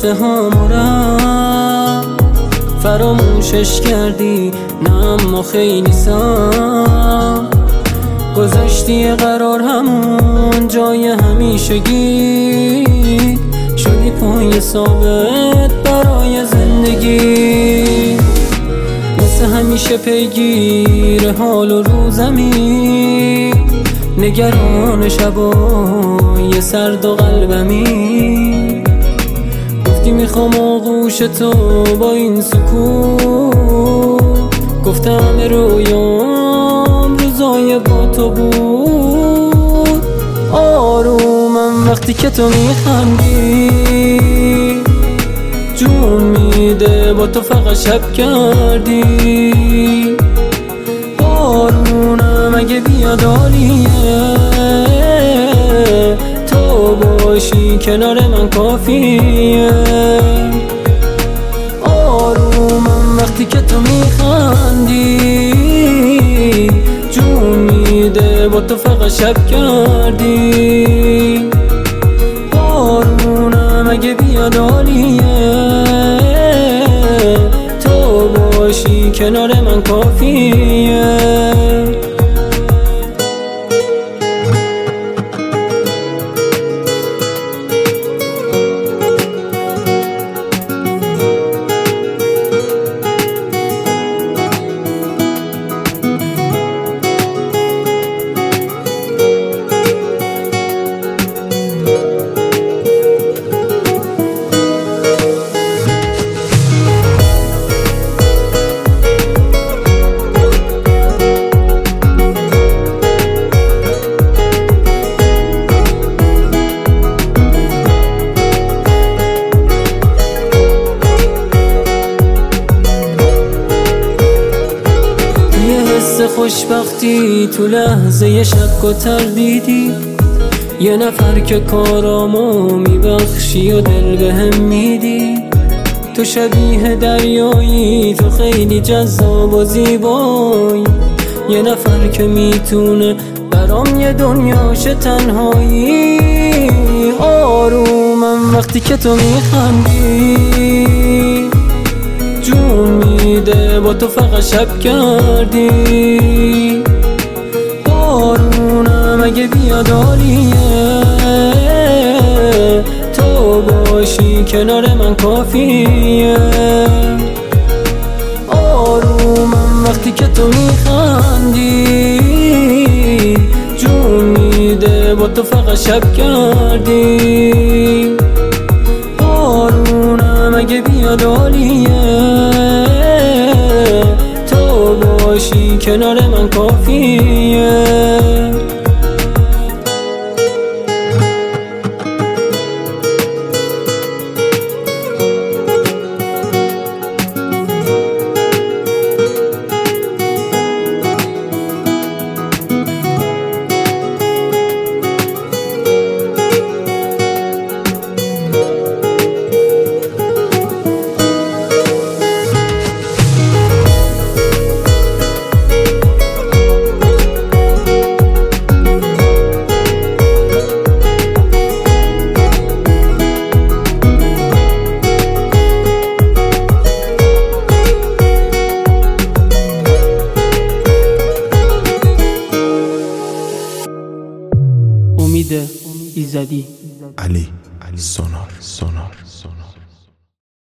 قصه هامو فراموشش کردی، نه اما خیلی سم گذاشتی قرار همون جای همیشگی، شدی پای ثابت برای زندگی. مثل همیشه پیگیر حال و روزمی، نگران شبای سرد و قلبمی. گفتی میخوام آغوش تو با این سکوت، گفتم رویام روزای با تو بود. آرومم وقتی که تو میخندی، جون میده با تو فقط شب کردی. بارونم اگه بیاد عالیه، تو باشی کنار من کافیه. آرومم وقتی که تو میخندی، جون میده با تو فقط شب کردی. بارونم اگه بیاد عالیه، تو باشی کنار من کافیه. خوشبختی تو لحظه شک و تردیدی، یه نفر که کارامو میبخشی و دل بهم میدی. تو شبیه دریایی، تو خیلی جذاب و زیبایی، یه نفر که میتونه برام یه دنیاش تنهایی. آرومم وقتی که تو میخندی، جون میده با تو فقط شب کردی. بارونم اگه بیاد عالیه، تو باشی کنار من کافیه. آرومم وقتی که تو میخندی، جون میده با تو فقط شب کردی. بارونم اگه بیاد عالیه، تو باشی کنار من کافیه. امید ایزدی. علی سونار